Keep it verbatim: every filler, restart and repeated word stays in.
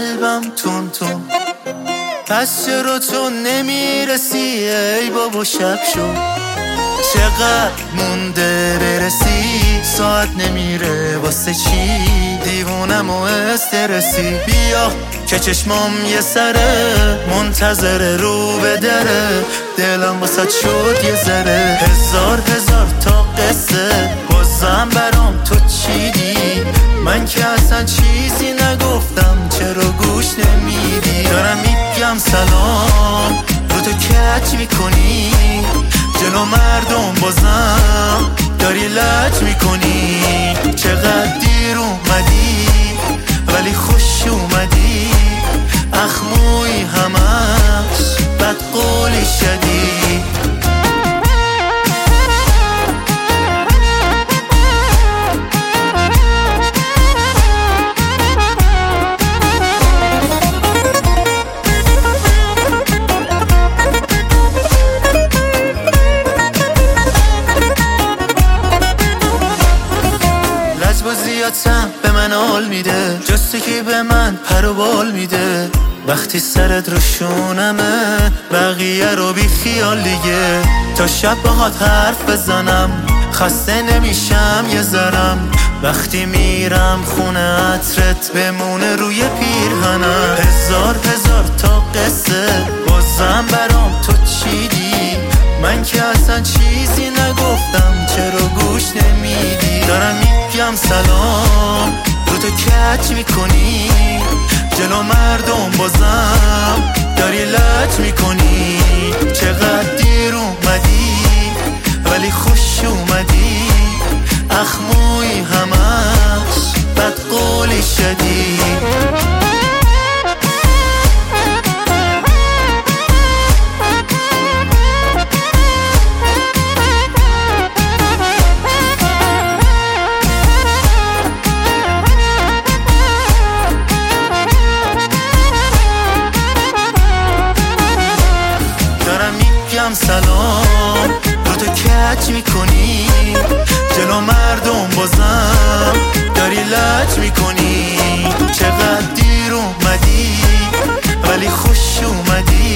قلبم تون تون. پس چرا تو نمیرسی ای بابا؟ شب شد چقدر مونده برسی، ساعت نمیره واسه چی؟ دیوونم و استرسی. بیا که چشمام یه سره منتظره رو به دره، دلم واسه شد یه ذره. هزار هزار تا قصه بازم برام تو چیدی، من که اصلا چیزی نگفتم چرا گوش نمیدی؟ دارم میگم سلام رو تو کچ میکنی، جلو مردم بازم داری لج میکنی. چقدر دیر اومدی ولی خوش اومدی، اخموی همش بد قولی شدی. لجبازیاتم به من حال میده، جسته که به من پر و بال میده. وقتی سرت رو شونمه بقیه رو بی خیال دیگه. تا شب باهات حرف بزنم خسته نمیشم یه ذرم، وقتی میرم خونه عطرت بمونه روی پیرهنم. هزار هزار تا قصه بازم برام تو چیدی، من که اصلا چیزی نگفتم چرا گوش نمیدی؟ دارم میگم سلام رو تو کچ میکنی، جلو مردم بازم داری لج میکنی. چقدر دیر اومدی ولی خوش اومدی، اخموی همش بد قولی شدی. سلام رو تو کچ میکنی، جلو مردم بازم داری لج میکنی. چقدر دیر اومدی ولی خوش اومدی،